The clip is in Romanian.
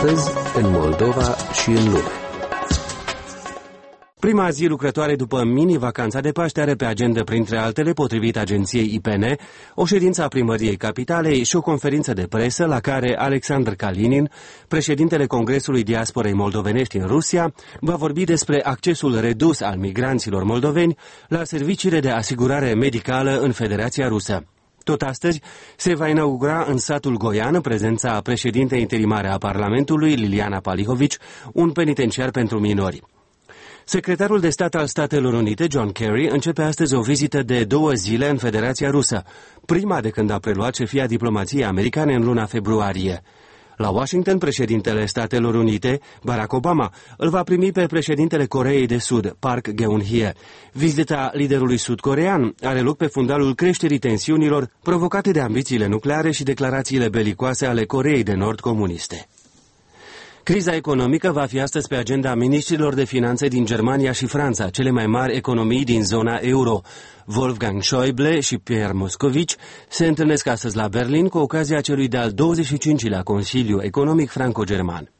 Astăzi, în Moldova și în lume. Prima zi lucrătoare după mini-vacanța de Paște are pe agenda, printre altele, potrivit agenției IPN, o ședință a primăriei capitalei și o conferință de presă la care Alexandru Kalinin, președintele Congresului Diasporei Moldovenești în Rusia, va vorbi despre accesul redus al migranților moldoveni la serviciile de asigurare medicală în Federația Rusă. Tot astăzi se va inaugura în satul Goian, în prezența președintei interimare a Parlamentului, Liliana Palihovici, un penitenciar pentru minori. Secretarul de stat al Statelor Unite, John Kerry, începe astăzi o vizită de 2 zile în Federația Rusă, prima de când a preluat șefia diplomației americane în luna februarie. La Washington, președintele Statelor Unite, Barack Obama, îl va primi pe președintele Coreei de Sud, Park Geun-hye. Vizita liderului sud-corean are loc pe fundalul creșterii tensiunilor provocate de ambițiile nucleare și declarațiile belicoase ale Coreei de Nord comuniste. Criza economică va fi astăzi pe agenda miniștrilor de finanțe din Germania și Franța, cele mai mari economii din zona euro. Wolfgang Schäuble și Pierre Moscovici se întâlnesc astăzi la Berlin cu ocazia celui de-al 25-lea Consiliu Economic Franco-German.